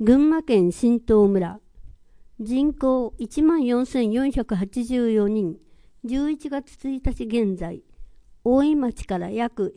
群馬県新東村。人口14,484人。11月1日現在。大井町から約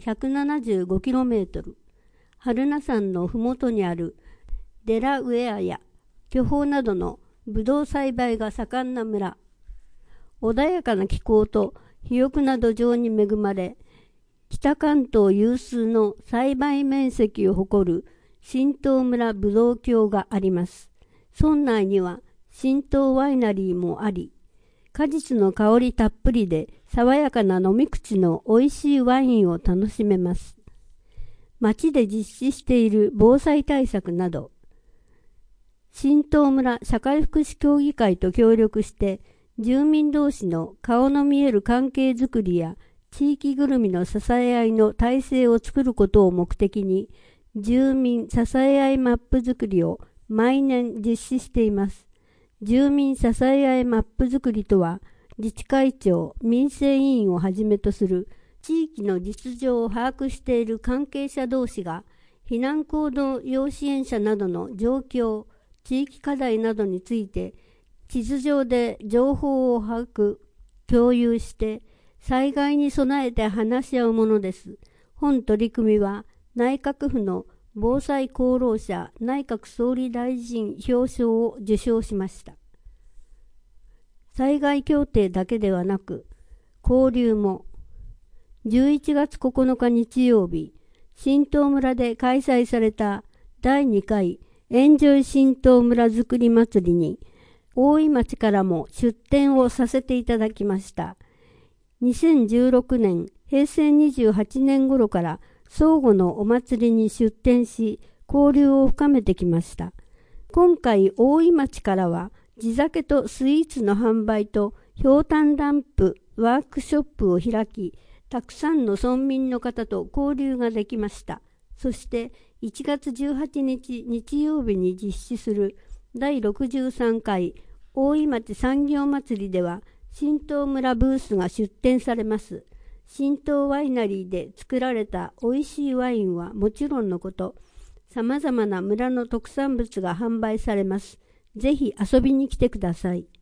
175km。榛名山のふもとにあるデラウェアや巨峰などのブドウ栽培が盛んな村。穏やかな気候と肥沃な土壌に恵まれ、北関東有数の栽培面積を誇る新東村ぶどう郷があります。村内には新東ワイナリーもあり、果実の香りたっぷりで爽やかな飲み口の美味しいワインを楽しめます。町で実施している防災対策など、新東村社会福祉協議会と協力して、住民同士の顔の見える関係づくりや地域ぐるみの支え合いの体制を作ることを目的に、住民支え合いマップ作りを毎年実施しています。住民支え合いマップ作りとは、自治会長、民生委員をはじめとする地域の実情を把握している関係者同士が、避難行動要支援者などの状況、地域課題などについて、地図上で情報を把握、共有して、災害に備えて話し合うものです。本取り組みは、内閣府の防災功労者内閣総理大臣表彰を受賞しました。災害協定だけではなく、交流も、11月9日日曜日、新東村で開催された第2回エンジョイ新東村づくり祭りに、大井町からも出展をさせていただきました。2016年、平成28年頃から相互のお祭りに出展し、交流を深めてきました。今回、大井町からは、地酒とスイーツの販売と、ひょうたんランプワークショップを開き、たくさんの村民の方と交流ができました。そして、1月18日日曜日に実施する第63回大井町産業祭りでは、新東村ブースが出展されます。新東ワイナリーで作られた美味しいワインはもちろんのこと、様々な村の特産物が販売されます。ぜひ遊びに来てください。